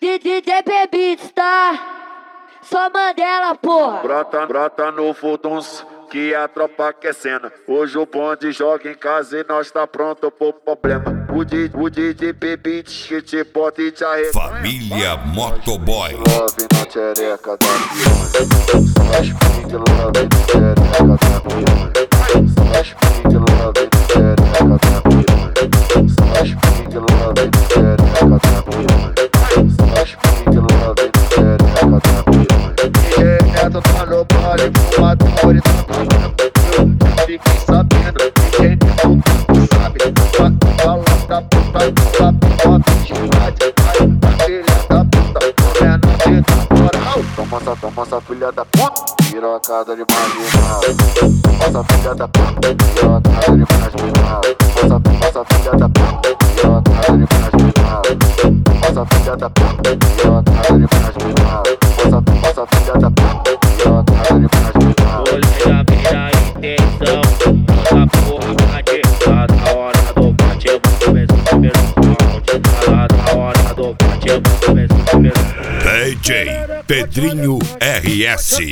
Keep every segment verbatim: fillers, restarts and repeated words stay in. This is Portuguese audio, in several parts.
D J Beats, tá? Só Mandela, porra. Brota, brota no Fuduns, que a tropa quer cena. Hoje o bonde joga em casa e nós tá pronto pro problema. O D J Beats que te bota e te arreganha. Família Motoboy. Love na tchereca da piranha. Slash pink love na tchereca da piranha. Slash pink love na tchereca da piranha. Slash pink love na tchereca da piranha. Slash pink love na tchereca da piranha. Direto tá no baile, fumador e tá cagando. Fiquem sabendo, ninguém não sabe. Fala da puta, da piroca de rádio. Da filha da puta, comendo de moral. Toma essa, toma essa filha da puta, pirocada de marginal. Toma essa filha da puta, pirocada de marginal. Toma essa filha da puta, pirocada de marginal. Toma essa filha da puta, pirocada de marginal. Toma essa filha da puta, pirocada de marginal. Olha, vira a intenção, essa porra bate. Tá na hora do bate, eu vou começar o primeiro round. Tá na hora do bate, eu vou começar o primeiro round. D J Pedrinho R S.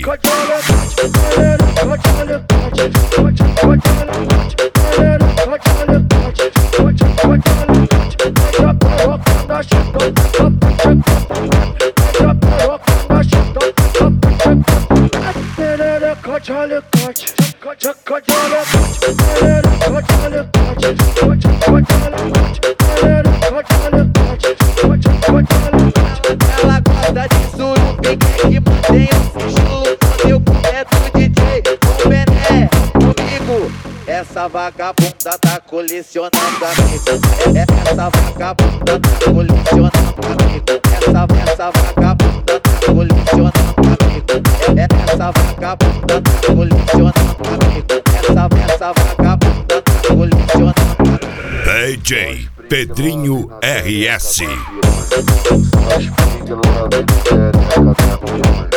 Ela gosta de surupique que mantém o sigilo. Quando eu começo D J com bené comigo. Essa vagabunda tá colecionando amigo. Essa vagabunda tá colecionando amigo. Essa, essa vagabunda tá colecionando amigo. Essa vagabunda tá colecionando amigo. Essa, essa vagabunda tá colecionando amigo. D J Pedrinho R S. Slash pink love na tchereca da piranha.